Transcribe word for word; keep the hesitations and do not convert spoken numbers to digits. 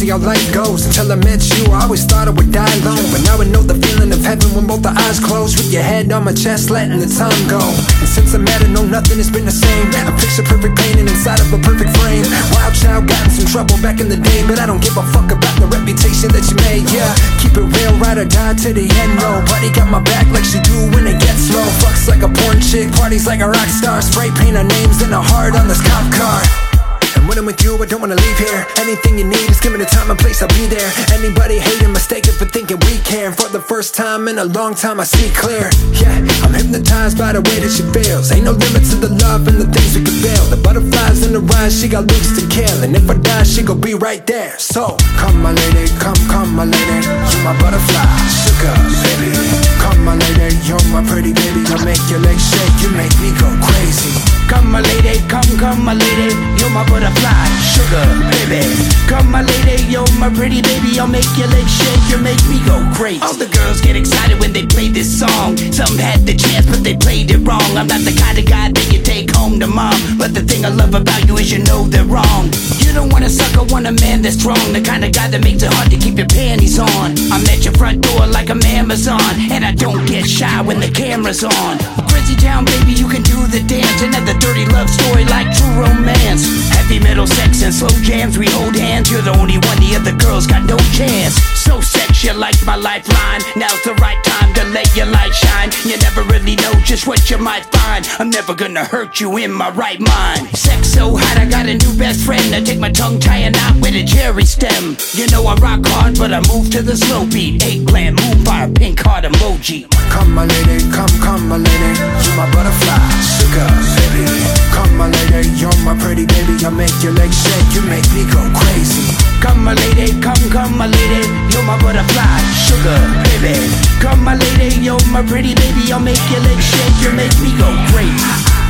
crazy how life goes. Until I met you, I always thought I would die alone, but now I know the feeling of heaven when both the eyes close, with your head on my chest, letting the time go. And since I met her, no, nothing has been the same. I picture perfect painting inside of a perfect frame. Wild child, got in some trouble back in the day, but I don't give a fuck about the reputation that you made. Yeah, keep it real, ride or die to the end. Nobody got my back like she do when it gets low. Fucks like a porn chick, parties like a rock star. Spray paint our names in a heart on this cop car. And when I'm with you, I don't wanna leave here. Anything you need, just give me the time and place, I'll be there. Anybody hating, mistaken for thinking we care. For the first time in a long time, I see clear. Yeah, I'm hypnotized by the way that she feels. Ain't no limits to the love and the things we can build. The butterflies in the rise, she got looks to kill. And if I die, she gon' be right there. So, come my lady, come, come my lady. You my butterfly, sugar, baby. Come my lady, you're my pretty baby. I make your legs shake, you make me go crazy. Come my lady, come, come my lady. You're my butterfly, sugar, baby. Come my lady, you're my pretty baby. I'll make your legs shake, you make me go crazy. All the girls get excited when they play this song. Some had the chance but they played it wrong. I'm not the kind of guy that you take home to mom, but the thing I love about you is you know they're wrong. You don't want a sucker, want a man that's strong. The kind of guy that makes it hard to keep your panties on. I'm at your front door like I'm Amazon, and I don't get shy when the camera's on. Crazy town, baby, you can do the dance. Another dirty love story like true romance. Heavy metal sex and slow jams, we hold hands. You're the only one, the other girls got no chance. So sexy like my lifeline. Now's the right time to let your light shine. You never really know just what you might find. I'm never gonna hurt you in my right mind. Sex so hot, I got a new best friend. I take my tongue, tie a knot with a cherry stem. You know I rock hard, but I move to the slow beat. Eggplant, moonfire, pink heart emoji. Come my lady, come, come my lady. You my butterfly, sugar, baby. Come my lady, you're my pretty baby. I make your legs shake, you make me go crazy. Come my lady, come, come my lady. You're my butterfly, sugar, baby. Come my lady, you're my pretty baby. I'll make your legs shake, you make me go crazy.